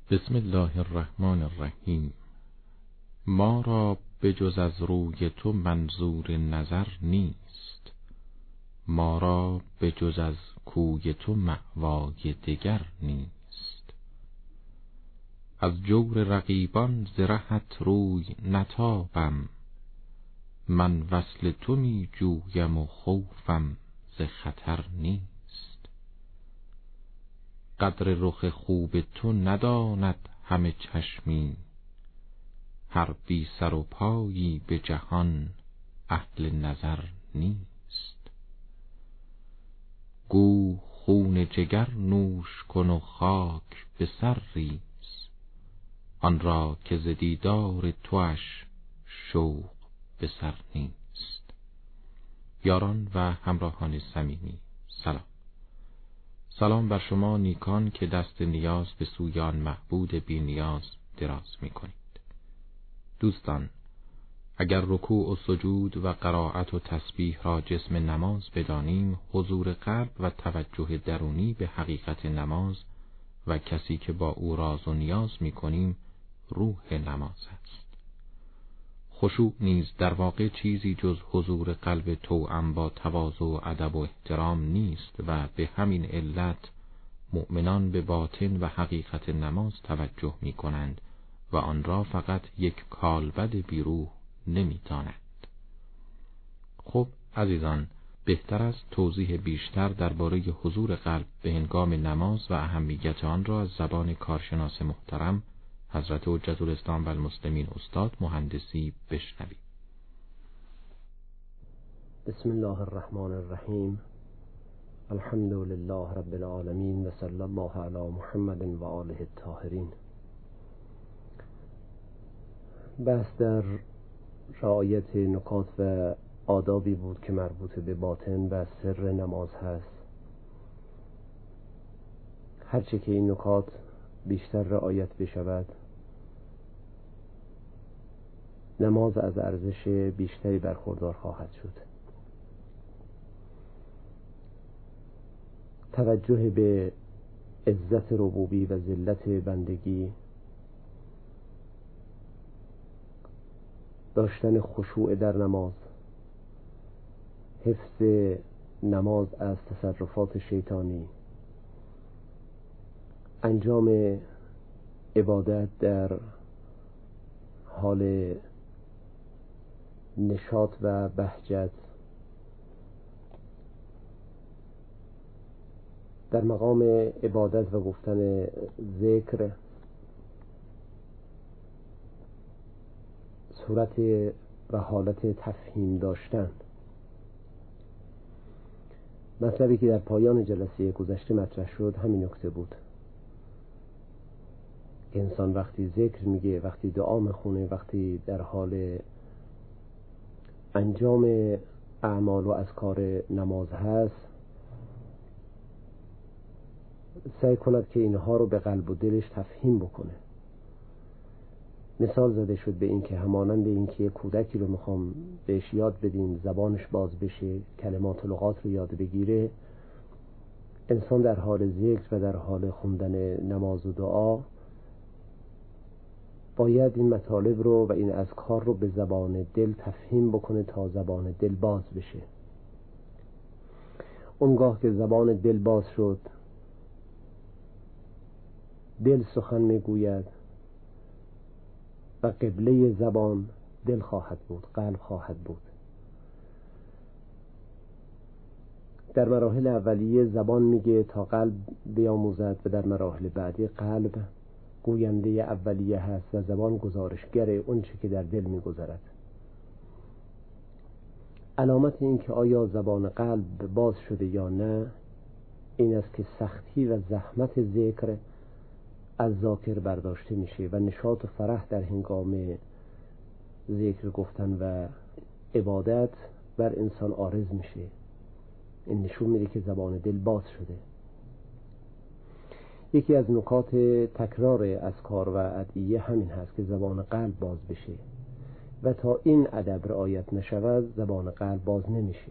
بسم الله الرحمن الرحیم. ما را بجز از روی تو منظور نظر نیست، ما را بجز از کوی تو مأوای دگر نیست. از جور رقیبان ز رهت روی نتابم، من وصل تو می جویم و خوفم ز خطر نیست. قدر رخ خوب تو نداند همه چشمی، هر بی سر و پایی به جهان اهل نظر نیست. گو خون جگر نوش کن و خاک به سر ریز، آن را که ز دیدار تواش شوق به سر نیست. یاران و همراهان صمیمی، سلام بر شما نیکان که دست نیاز به سوی آن معبود بی نیاز دراز می کنید. دوستان، اگر رکوع و سجود و قرائت و تسبیح را جسم نماز بدانیم، حضور قلب و توجه درونی به حقیقت نماز و کسی که با او راز و نیاز می کنیم روح نماز است. خشوع نیز در واقع چیزی جز حضور قلب توأم با تواضع و ادب و احترام نیست و به همین علت مؤمنان به باطن و حقیقت نماز توجه می کنند و آن را فقط یک کالبد بیروح نمی دانند. خب عزیزان، بهتر است توضیح بیشتر درباره حضور قلب به هنگام نماز و اهمیت آن را از زبان کارشناس محترم حضرت حجت الاسلام و المسلمین استاد مهندسی بشنوید. بسم الله الرحمن الرحیم. الحمد لله رب العالمین و صلی الله علی محمد و آله الطاهرین. بحث در رعایت نکات و آدابی بود که مربوط به باطن و سر نماز هست. هرچه که این نکات بیشتر رعایت بشود، نماز از ارزش بیشتری برخوردار خواهد شد. توجه به عزت ربوبی و ذلت بندگی، داشتن خشوع در نماز، حفظ نماز از تصرفات شیطانی، انجام عبادت در حال نشاط و بهجت، در مقام عبادت و گفتن ذکر صورت و حالت تفهیم داشتن. مطلبی که در پایان جلسه گذشته مطرح شد همین نکته بود. انسان وقتی ذکر میگه، وقتی دعا میخونه، وقتی در حال انجام اعمال و اذکار نماز هست، سعی کند که اینها رو به قلب و دلش تفهیم بکنه. مثال زده شد به این که همانند این که کودکی رو میخوام بهش یاد بدیم زبانش باز بشه، کلمات و لغات رو یاد بگیره، انسان در حال ذکر و در حال خوندن نماز و دعا باید این مطالب رو و این اذکار رو به زبان دل تفهیم بکنه تا زبان دل باز بشه. اونگاه که زبان دل باز شد، دل سخن میگوید و قبله زبان دل خواهد بود، قلب خواهد بود. در مراحل اولیه زبان میگه تا قلب بیاموزد و در مراحل بعدی قلب گوینده اولیه هست و زبان گزارشگر اون چه که در دل میگذرد. علامت این که آیا زبان قلب باز شده یا نه این است که سختی و زحمت ذکر از ذاکر برداشته میشه و نشاط و فرح در هنگام ذکر گفتن و عبادت بر انسان عارض میشه. این نشون میده که زبان دل باز شده. یکی از نکات تکرار اذکار و ادعیه همین هست که زبان قلب باز بشه و تا این ادب رعایت نشود زبان قلب باز نمیشه.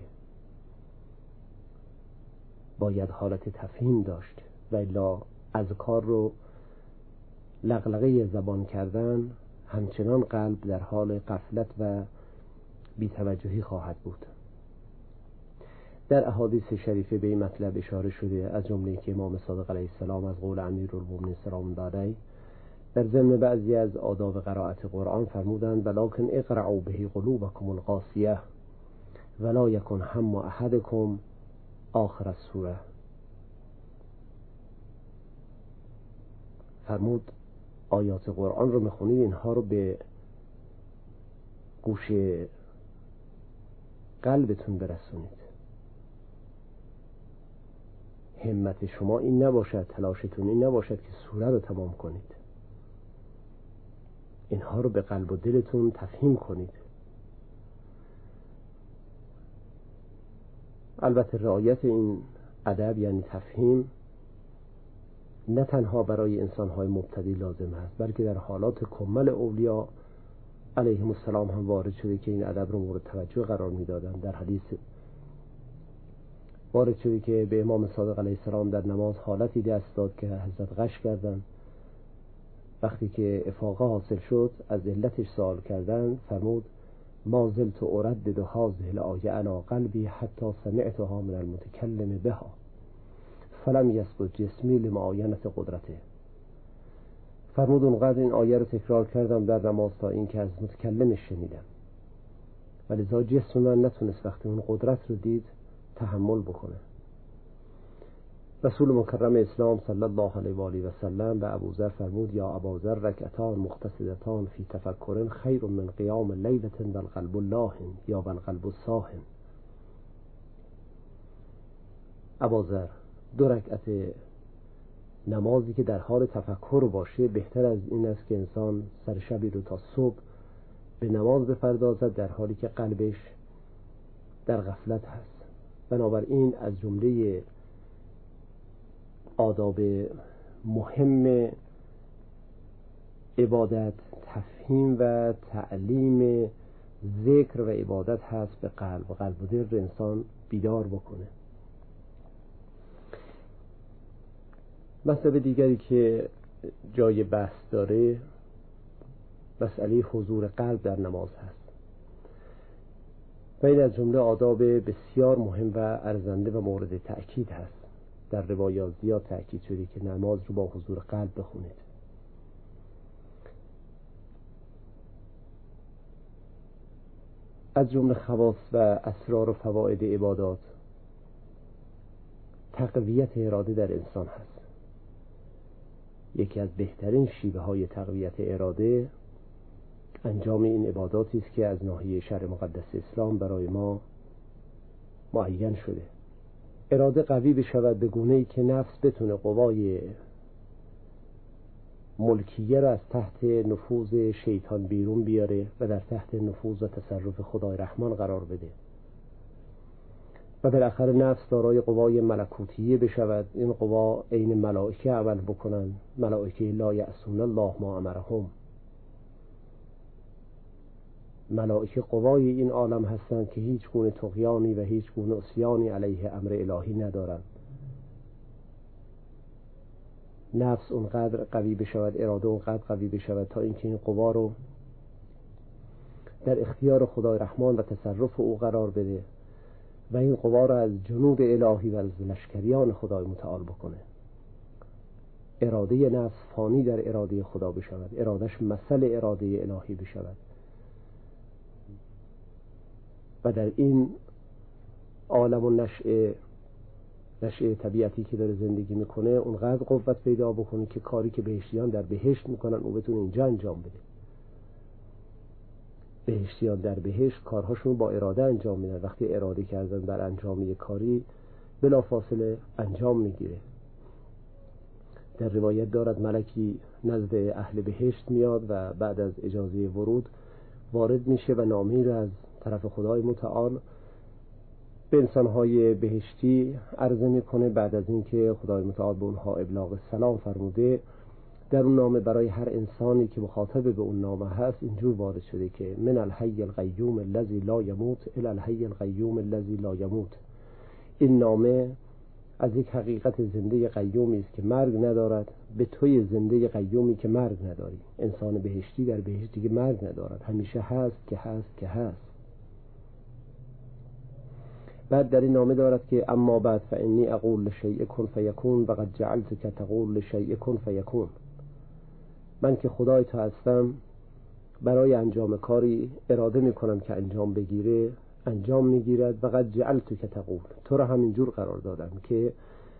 باید حالت تفهیم داشت و الا اذکار رو لغلغه زبان کردن، همچنان قلب در حال غفلت و بی‌توجهی خواهد بود. در احادیث شریفه به این مطلب اشاره شده، از جمله که امام صادق علیه السلام از قول امیرالمومنین سلام الله علیه در ضمن بعضی از آداب قرائت قرآن فرمودند: ولکن اقرعوا به قلوبکم القاسیه ولا یکن هم احدکم آخر السوره. فرمود آیات قرآن رو میخونید، اینها رو به گوش قلبتون برسونید. همت شما این نباشد، تلاشتون این نباشد که سوره رو تمام کنید. اینها رو به قلب و دلتون تفهیم کنید. البته رعایت این ادب یعنی تفهیم نه تنها برای انسان‌های مبتدی لازم است، بلکه در حالات کمال اولیاء علیهم السلام هم وارد شده که این ادب رو مورد توجه قرار میدادند. در حدیث وارد شده که به امام صادق علیه السلام در نماز حالتی دست داد که حضرت غش کردند. وقتی که افاقه حاصل شد از علتش سوال کردند، فرمود ما زلت اردد هذه الآیه علی قلبی حتی سمعتها من المتکلم بها فلم یثبت جسمی لمعاینة قدرته. فرمود اونقدر این آیه رو تکرار کردم در نماز تا این که از متکلمش شنیدم، ولذا جسم من نتونست وقتی اون قدرت رو دید تحمل بکنه. رسول مکرم اسلام صلی الله علیه و آله و سلم به ابوذر فرمود یا ابوذر رکعتان مقتصدتان فی تفکر خیر من قیام لیلة والقلب لاهن یا والقلب ساهن. ابوذر، 2 رکعت نمازی که در حال تفکر باشه بهتر از این است که انسان سر شبی رو تا صبح به نماز بپردازد در حالی که قلبش در غفلت هست. بنابراین از جمله آداب مهم عبادت تفهیم و تعلیم ذکر و عبادت هست به قلب و دل رو انسان بیدار بکنه. مسئله دیگری که جای بحث داره مسئله حضور قلب در نماز هست و این از جمله آداب بسیار مهم و ارزنده و مورد تأکید هست. در روایات زیاد تأکید شده که نماز رو با حضور قلب بخونید. از جمله خواص و اسرار و فواید عبادات تقویت اراده در انسان هست. یکی از بهترین شیوه های تقویت اراده انجام این عباداتی است که از ناحیه شرع مقدس اسلام برای ما معین شده. اراده قوی بشود به گونه‌ای که نفس بتونه قوای ملکیه را از تحت نفوذ شیطان بیرون بیاره و در تحت نفوذ و تصرف خدای رحمان قرار بده و بالاخره نفس دارای قوای ملکوتیه بشود. این قوا عین ملائکه عمل بکنن. ملائکه لا یعصون الله ما امرهم. ملائکه قوای این عالم هستند که هیچ گونه طغیانی و هیچ گونه عصیانی علیه امر الهی ندارند. نفس اونقدر قوی بشود، اراده اونقدر قوی بشود تا اینکه این قوا رو در اختیار خدای رحمان و تصرف او قرار بده و این قوا رو از جنود الهی و از لشکریان خدای متعال بکنه. اراده نفس فانی در اراده خدا بشود، ارادش مثل اراده الهی بشود و در این عالم و نشأه طبیعتی که داره زندگی میکنه اونقدر قوت پیدا بکنه که کاری که بهشتیان در بهشت میکنن او بتونه اینجا انجام بده. بهشتیان در بهشت کارهاشون با اراده انجام میدن. وقتی اراده کردن بر انجام یک کاری بلافاصله انجام میگیره. در روایت دارد ملکی نزد اهل بهشت میاد و بعد از اجازه ورود وارد میشه و نامه‌ای را از طرف خدای متعال به انسان‌های بهشتی عرضه میکنه. بعد از اینکه خدای متعال به اونها ابلاغ سلام فرموده، در اون نامه برای هر انسانی که مخاطب به اون نامه هست اینجور وارد شده که من الحی القیوم الذی لا یموت الی الحی القیوم الذی لا یموت. این نامه از یک حقیقت زنده قیومی است که مرگ ندارد به توی زنده قیومی که مرگ نداری. انسان بهشتی در بهشت دیگه مرگ ندارد، همیشه هست که هست که هست. بعد در این نامه دارد که اما بعد فانی اقول لشیء کن فیکون و قد جعلتک تقول لشیء کن فیکون. من که خدای تو هستم، برای انجام کاری اراده میکنم که انجام بگیره، انجام میگیرد. و قد جعلتک تقول، تو را همینجور قرار دادم که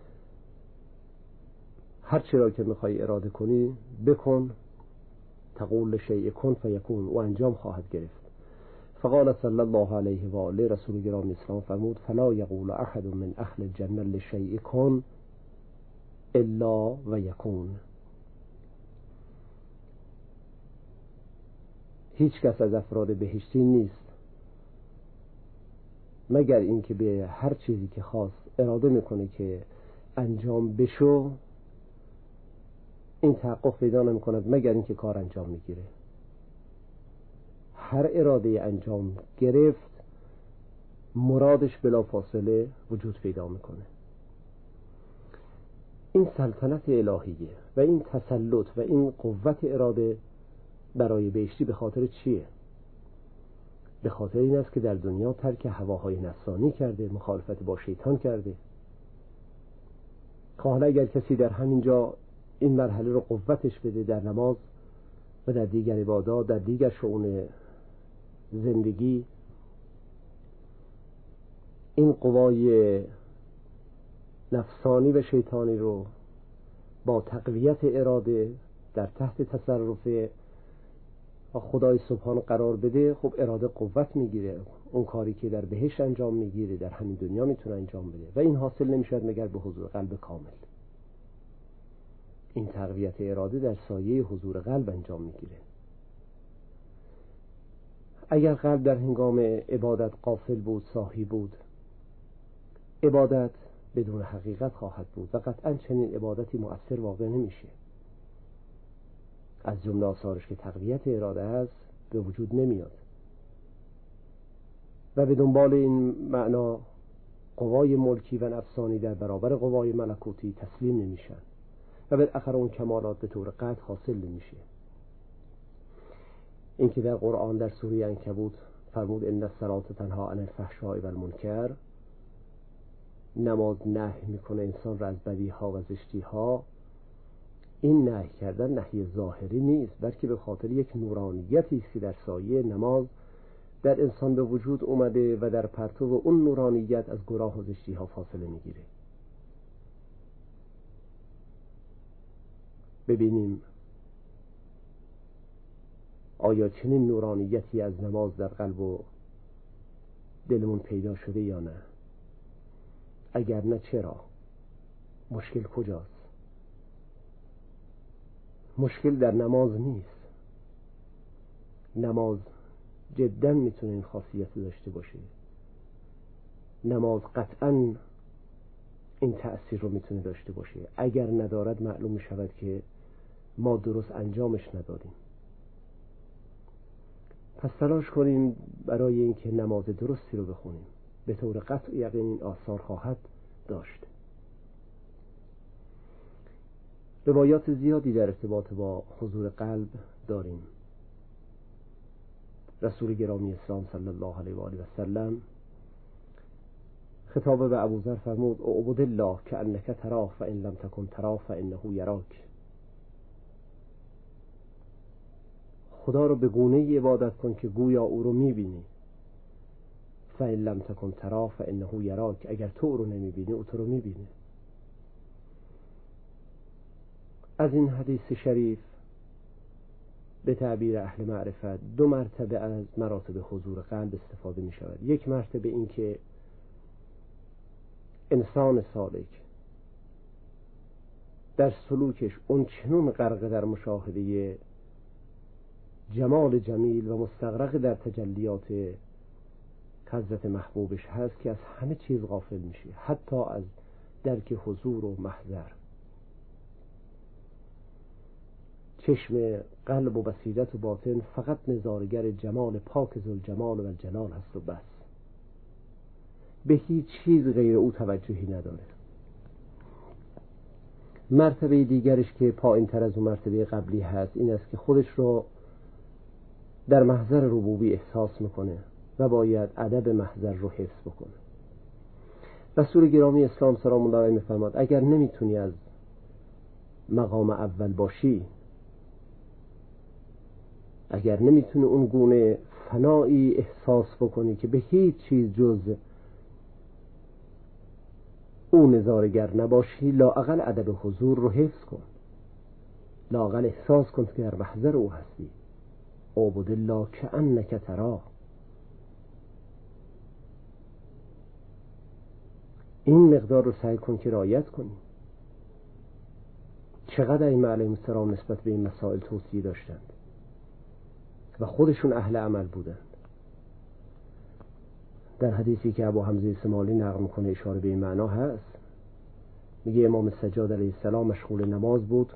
هر چی را که میخوای اراده کنی بکن. تقول لشیء کن فیکون، و انجام خواهد گرفت. فقال صلی الله علیه و آله، رسول گرامی اسلام فرمود فلا یقول احد من اهل الجنه لشیء کن الا و یکون. هیچ کس از افراد بهشتی نیست مگر اینکه به هر چیزی که خواست اراده میکنه که انجام بشو، این تحقق پیدا نمیکند مگر اینکه کار انجام میگیره. هر اراده انجام گرفت مرادش بلا فاصله وجود پیدا میکنه. این سلطنت الهیه و این تسلط و این قوت اراده برای بهشتی به خاطر چیه؟ به خاطر این است که در دنیا ترک هواهای نفسانی کرده، مخالفت با شیطان کرده. حالا اگر کسی در همین جا این مرحله رو قوتش بده در نماز و در دیگر عبادات، در دیگر شؤون زندگی، این قوای نفسانی و شیطانی رو با تقویت اراده در تحت تصرف خدای سبحان قرار بده، خب اراده قوت میگیره. اون کاری که در بهشت انجام میگیره در همین دنیا میتونه انجام بده و این حاصل نمیشد مگر به حضور قلب کامل. این تقویت اراده در سایه حضور قلب انجام میگیره. اگر قلب در هنگام عبادت غافل بود، ساهی بود، عبادت بدون حقیقت خواهد بود و قطعا چنین عبادتی مؤثر واقع نمیشه. از جمله آثارش که تقویت اراده است به وجود نمیاد و به دنبال این معنا قوای ملکی و نفسانی در برابر قوای ملکوتی تسلیم نمیشن و بالاخره اون کمالات به طور قطع حاصل نمیشه. این که در قرآن در سوره عنکبوت فرمود ان الصلاة تنها عن الفحشاء و المنکر، نماز نهی میکنه انسان را از بدیها و زشتیها. این نهی کردن نهی ظاهری نیست، بلکه به خاطر یک نورانیتی است که در سایه نماز در انسان به وجود اومده و در پرتو اون نورانیت از گناه و زشتیها فاصله میگیره. ببینیم آیا چنین نورانیتی از نماز در قلب و دلمون پیدا شده یا نه؟ اگر نه چرا؟ مشکل کجاست؟ مشکل در نماز نیست. نماز جدا میتونه این خاصیت داشته باشه. نماز قطعا این تأثیر رو میتونه داشته باشه. اگر ندارد معلوم میشود که ما درست انجامش ندادیم. پس تلاش کنیم برای اینکه نماز درستی رو بخونیم. به طور قطع یقین این آثار خواهد داشت. روایات زیادی در ارتباط با حضور قلب داریم. رسول گرامی اسلام صلی الله علیه و آله و سلم خطاب به ابوذر فرمود اعبد الله کأنک تراه فإن لم تکن تراه فإنه یراک. خدا رو به گونه‌ای عبادت کن که گویا او رو می‌بینی. فإن لم تکن تراه فإنه یراک، اگر تو او رو نمی‌بینی او تو رو می‌بینه. از این حدیث شریف به تعبیر اهل معرفت دو مرتبه از مراتب حضور قلب استفاده می شود. یک مرتبه این که انسان سالک در سلوکش اون چنون غرق در مشاهده جمال جمیل و مستغرق در تجلیات حضرت محبوبش هست که از همه چیز غافل میشه، حتی از درک حضور و محضر. چشم قلب و بصیرت و باطن فقط نظارگر جمال پاک ذوالجلال و الجلال هست و بس. به هیچ چیز غیر او توجهی نداره. مرتبه دیگرش که پایین تر از اون مرتبه قبلی هست این است که خودش رو در محضر ربوبی احساس میکنه و باید ادب محضر رو حفظ بکنه. رسول گرامی اسلام سلام الله علیه میفرماد اگر نمیتونی از مقام اول باشی، اگر نمیتونی اون گونه فنایی احساس بکنی که به هیچ چیز جز او نظارگر نباشی، لااقل ادب حضور رو حفظ کن، لااقل احساس کن که در محضر او هستی. اعبد الله کأنک تراه. این مقدار رو سعی کن که رعایت کنی. چقدر ائمه علیهم السلام نسبت به این مسائل توصیه داشتند و خودشون اهل عمل بودند. در حدیثی که ابو حمزه سمالی نقل میکنه اشاره به این معنا هست. میگه امام سجاد علیه السلام مشغول نماز بود،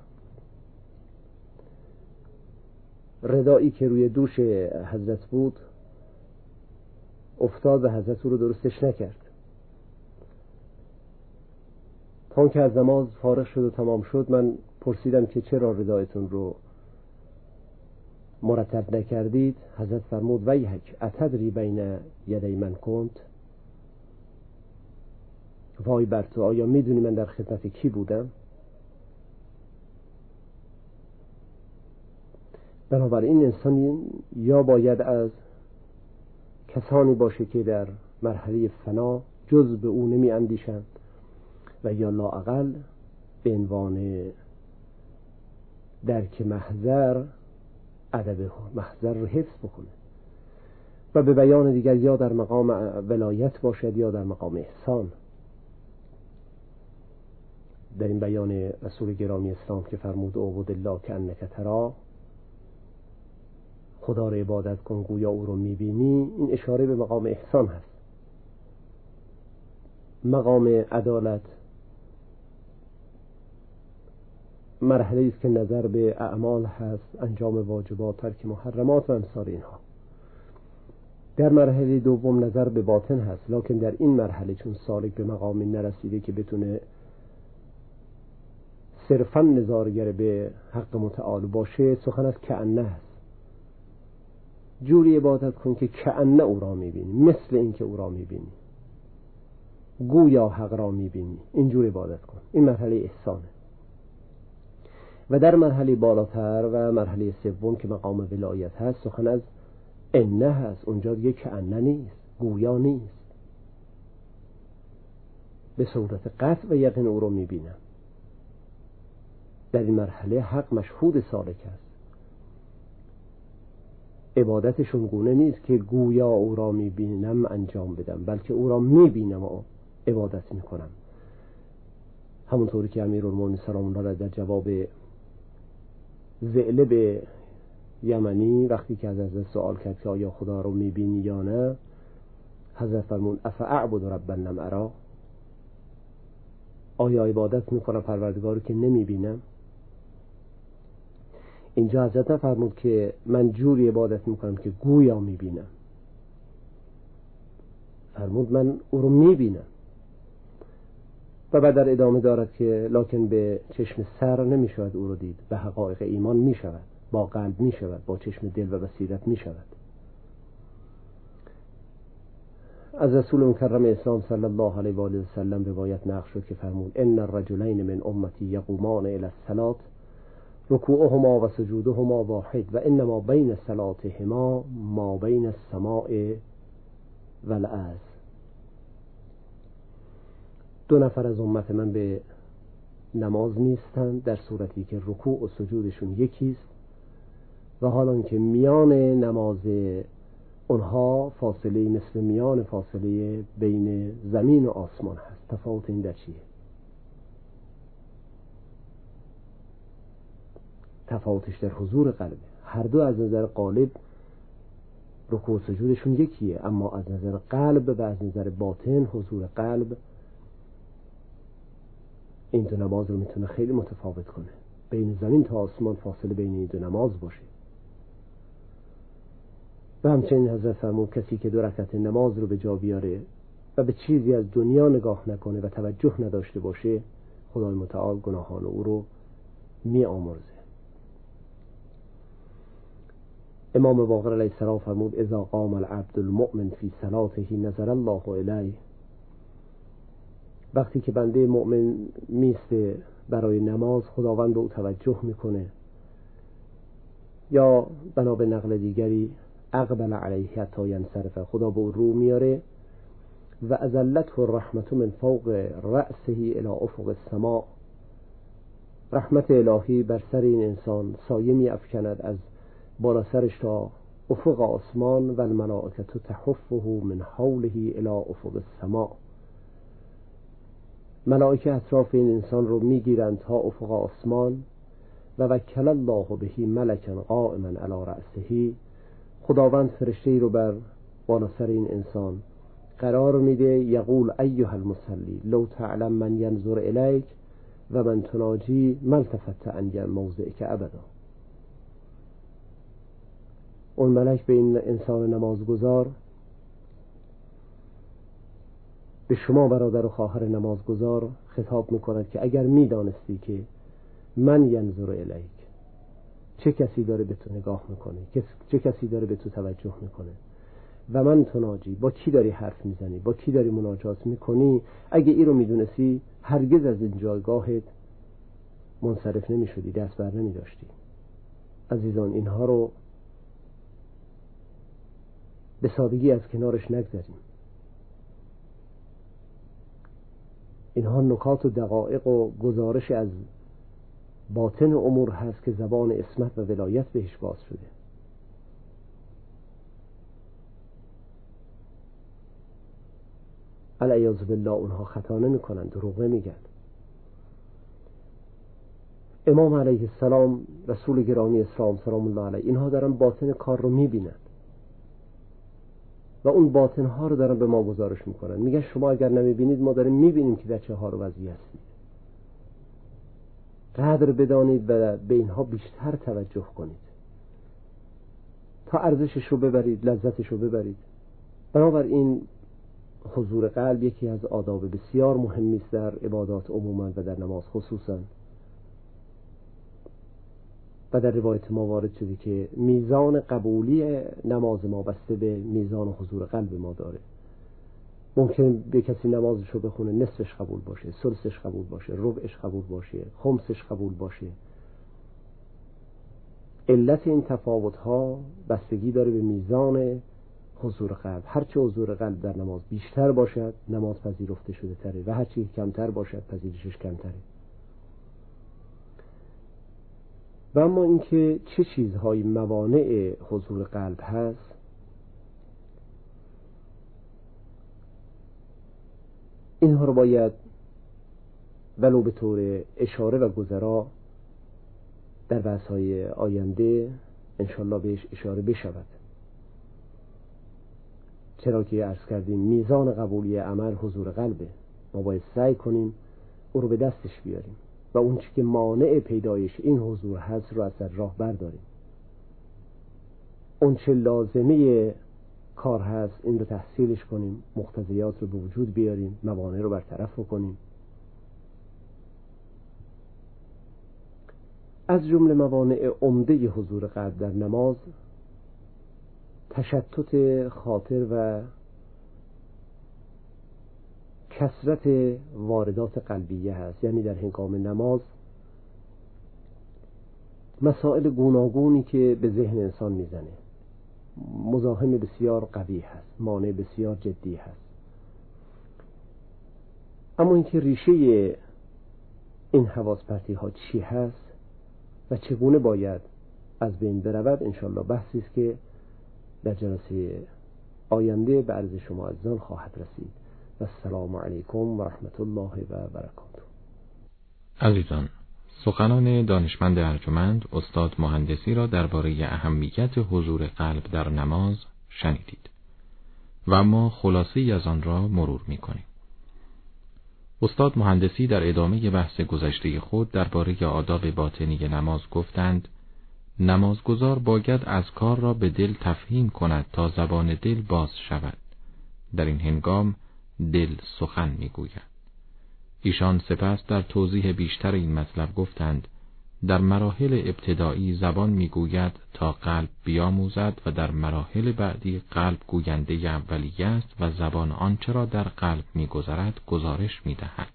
ردایی که روی دوش حضرت بود افتاد و حضرت او رو درستش نکرد. تا که از نماز فارغ شد و تمام شد من پرسیدم که چرا ردایتون رو مرتب نکردید؟ حضرت فرمود ویحک اتدری بین یدی من کنت؟ وای بر تو، آیا میدونی من در خدمت کی بودم؟ بنابراین انسان یا باید از کسانی باشه که در مرحله فنا جز به او نمی اندیشند و یا لااقل به عنوان درک محضر ادب محضر رو حفظ بکنه و به بیان دیگر یا در مقام ولایت باشد یا در مقام احسان. در این بیان رسول گرامی اسلام که فرمود اعبد الله کأنک تراه، خدا رو عبادت کن گویا او رو میبینی، این اشاره به مقام احسان هست. مقام عدالت مرحله است که نظر به اعمال هست، انجام واجبات، ترک محرمات و امثال اینها. در مرحله دوم نظر به باطن هست، لکن در این مرحله چون سالک به مقامی نرسیده که بتونه صرفاً نظارگر به حق متعال باشه، سخن از کأنه هست. جوری عبادت کن که کأنه او را میبینی، مثل این که او را میبینی، گویا حق را میبینی، اینجور عبادت کن. این مرحله احسانه. و در مرحله بالاتر و مرحله سوم که مقام ولایت هست، سخن از انه هست. اونجا دیگه کأنه نیست، گویا نیست، به صورت قطع و یقین او رو میبینم. در این مرحله حق مشهود سالک است. عبادتشون گونه نیست که گویا او را میبینم انجام بدم، بلکه او را میبینم و عبادت میکنم. همونطوری که امیرالمومنین سلام الله علیه در جواب ذئلب یمنی وقتی که از حضرت سوال کرد که آیا خدا رو میبینی یا نه، حضرت فرمود افاعبد ربا لم اراه، آیا عبادت میکنم پروردگاری که نمیبینم؟ اینجا حضرت نفرمود که من جوری عبادت میکنم که گویا میبینم، فرمود من او رو میبینم. و بعد در ادامه دارد که لکن به چشم سر نمیشود او رو دید، به حقایق ایمان میشود، با قلب میشود، با چشم دل و بصیرت میشود. از رسول مکرم اسلام صلی الله علیه و آله و سلم روایت نقل شد که فرمود ان الرجلین من امتی یقومان الی الصلاة رکوعهما و سجودهما واحد و انما بین صلاتهما ما بین السماء و الارض. دو نفر از امت من به نماز نیستند در صورتی که رکوع و سجودشون یکیست و حالان که میان نماز اونها فاصله مثل میان فاصله بین زمین و آسمان هست. تفاوت این در چیه؟ تفاوتش در حضور قلبه. هر دو از نظر قالب رکوع و سجودشون یکیه، اما از نظر قلب و از نظر باطن حضور قلب این دو نماز رو میتونه خیلی متفاوت کنه. بین زمین تا آسمان فاصله بین این دو نماز باشه. و همچنین حضرت فرمود کسی که 2 رکعت نماز رو به جا بیاره و به چیزی از دنیا نگاه نکنه و توجه نداشته باشه، خدای متعال گناهان او رو می آمرزه. امام باقر علیه السلام فرمود اذا قام العبد المؤمن فی صلاته نظر الله الیه. وقتی که بنده مؤمن میسته برای نماز، خداوند به او توجه میکنه. یا بنا به نقل دیگری اقبل علیه حتی ینصرف، خدا به او رو میاره و ازلته الرحمت من فوق رأسه الی افق السماء. رحمت الهی بر سر این انسان سایه می افکند از بالا سرش تا افق آسمان و الملائکه تحفه من حوله الی افق السماء. ملائکه اطراف این انسان رو میگیرند تا افق آسمان. و وکل الله به ملکا قائما علی رأسه، خداوند فرشته‌ای رو بر بالا سر این انسان قرار میده. یقول ایها المصلی لو تعلم من ینظر الیک و من تناجی ما التفت عن موضعک ابدا. اون ملک به این انسان نمازگزار، به شما برادر و خواهر نمازگزار خطاب میکند که اگر میدانستی که من ینظر الیک، چه کسی داره به تو نگاه میکنه، چه کسی داره به تو توجه میکنه، و من تناجی، با کی داری حرف میزنی، با کی داری مناجات میکنی، اگه این رو میدونستی هرگز از این جایگاهت منصرف نمیشدی، دست بر نمیداشتی. عزیزان، اینها رو به سادگی از کنارش نگذاریم. اینها نکات و دقایق و گزارش از باطن امور هست که زبان عصمت و ولایت بهش باز شده. العیاذ بالله اونها خطا نمی کنند، دروغ نمیگن. امام علیه السلام، رسول گرامی اسلام سلام الله علیه، اینها دارن باطن کار رو میبینند و اون باطن ها رو دارن به ما گزارش میکنن. میگن شما اگر نمیبینید، ما داریم میبینیم که در چه حال و وضعی هستید. قدر بدانید و به اینها بیشتر توجه کنید تا ارزشش رو ببرید، لذتش رو ببرید. بنابراین حضور قلب یکی از آداب بسیار مهمی است در عبادات عموما و در نماز خصوصا. و در روایت ما وارد شده که میزان قبولی نماز ما بسته به میزان حضور قلب ما داره. ممکن به کسی نمازش رو بخونه نصفش قبول باشه، ثلثش قبول باشه، ربعش قبول باشه، خمسش قبول باشه. علت این تفاوت ها بستگی داره به میزان حضور قلب. هرچه حضور قلب در نماز بیشتر باشد، نماز پذیرفته شده تره، و هرچی کمتر باشد، پذیرشش کمتره. و اما اینکه چه چیزهای موانع حضور قلب هست، اینها رو باید ولو به طور اشاره و گذرا در بحث‌های آینده انشالله بهش اشاره بشود. چرا که عرض کردیم میزان قبولی عمل حضور قلبه. ما باید سعی کنیم او رو به دستش بیاریم و اون چی که مانع پیدایش این حضور هست رو از راه برداریم. اون چه لازمه کار هست این رو تحصیلش کنیم، مقتضیات رو به وجود بیاریم، موانع رو برطرف کنیم. از جمله موانع عمده حضور قلب در نماز تشتت خاطر و کثرت واردات قلبیه هست. یعنی در هنگام نماز مسائل گوناگونی که به ذهن انسان میزنه، مزاحم بسیار قوی هست، مانع بسیار جدی هست. اما اینکه ریشه این حواس پرتی ها چی هست و چگونه باید از بین برود، انشالله بحثی است که در جلسه آینده به عرض شما عزیزان خواهد رسید. و السلام علیکم و رحمت الله و برکاته. عزیزان، سخنان دانشمند ارجمند استاد مهندسی را درباره اهمیت حضور قلب در نماز شنیدید و ما خلاصه‌ای از آن را مرور می‌کنیم. استاد مهندسی در ادامه بحث گذشته خود درباره آداب باطنی نماز گفتند: نمازگزار باید اذکار را به دل تفهیم کند تا زبان دل باز شود. در این هنگام دل سخن می‌گوید. ایشان سپس در توضیح بیشتر این مطلب گفتند در مراحل ابتدایی زبان میگوید تا قلب بیاموزد و در مراحل بعدی قلب گوینده اولیه است و زبان آنچه را در قلب میگذرد گزارش میدهد.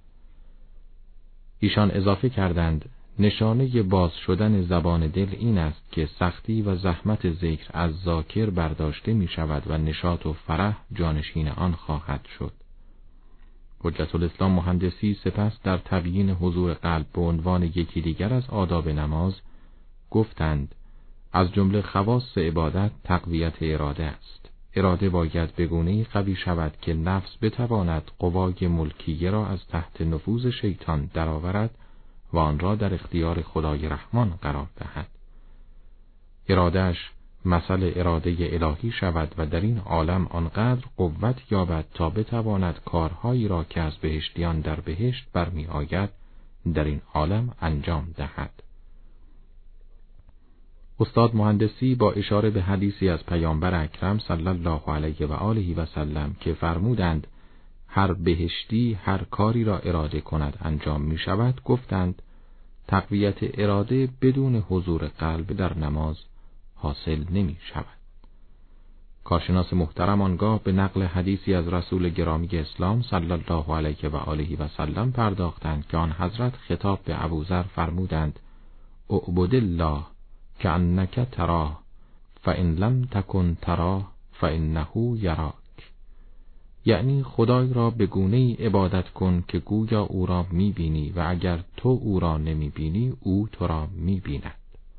ایشان اضافه کردند نشانه باز شدن زبان دل این است که سختی و زحمت ذکر از ذاکر برداشته می شود و نشاط و فرح جانشین آن خواهد شد. حجت الاسلام مهندسی سپس در تبیین حضور قلب به عنوان یکی دیگر از آداب نماز گفتند از جمله خواص عبادت تقویت اراده است. اراده باید به گونه‌ای قوی شود که نفس بتواند قوای ملکیه را از تحت نفوذ شیطان درآورد و آن را در اختیار خدای رحمان قرار دهد. ارادهش مثل اراده الهی شود و در این عالم آنقدر قوت یابد تا بتواند کارهایی را که از بهشتیان در بهشت برمی آید در این عالم انجام دهد. استاد مهندسی با اشاره به حدیثی از پیامبر اکرم صلی الله علیه و آله و سلم که فرمودند هر بهشتی هر کاری را اراده کند انجام می شود گفتند تقویت اراده بدون حضور قلب در نماز حاصل نمی شود. کارشناس محترم آنگاه به نقل حدیثی از رسول گرامی اسلام صلی الله علیه و آله و سلم پرداختند که آن حضرت خطاب به ابوذر فرمودند اعبد الله کأنک تراه فإن لم تکن تراه فإنه یراک، یعنی خدای را به گونه‌ای عبادت کن که گویا او را می‌بینی و اگر تو او را نمی‌بینی او تو را می‌بیند.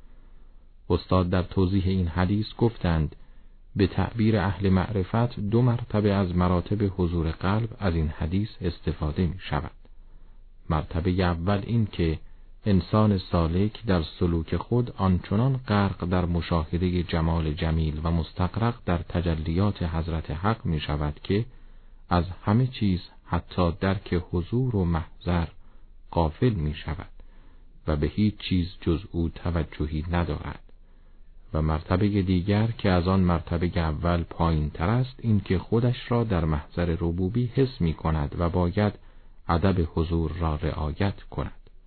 استاد در توضیح این حدیث گفتند به تعبیر اهل معرفت 2 مرتبه از مراتب حضور قلب از این حدیث استفاده می شود. مرتبه اول این که انسان سالک در سلوک خود آنچنان غرق در مشاهده جمال جمیل و مستغرق در تجلیات حضرت حق می شود که از همه چیز حتی درک حضور و محضر غافل می شود و به هیچ چیز جز او توجهی ندارد. و مرتبه دیگر که از آن مرتبه اول پایین تر است این که خودش را در محضر ربوبی حس می کند و باید ادب حضور را رعایت کند.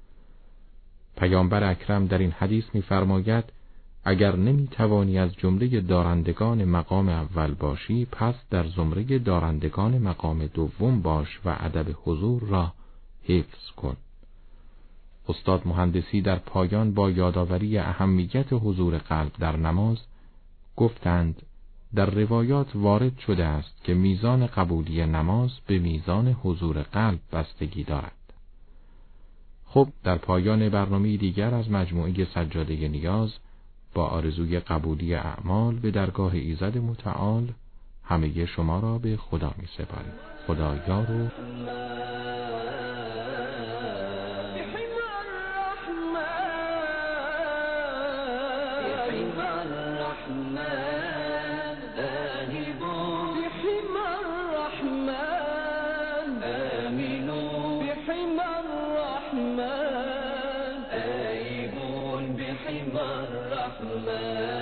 پیامبر اکرم در این حدیث می فرماید اگر نمی توانی از جمله دارندگان مقام اول باشی پس در زمره دارندگان مقام دوم باش و ادب حضور را حفظ کن. استاد مهندسی در پایان با یادآوری اهمیت حضور قلب در نماز گفتند در روایات وارد شده است که میزان قبولی نماز به میزان حضور قلب بستگی دارد. خب در پایان برنامه دیگر از مجموعه سجاده نیاز با آرزوی قبولی اعمال به درگاه ایزد متعال همه شما را به خدا می سپاریم. خدا یار و الرحمن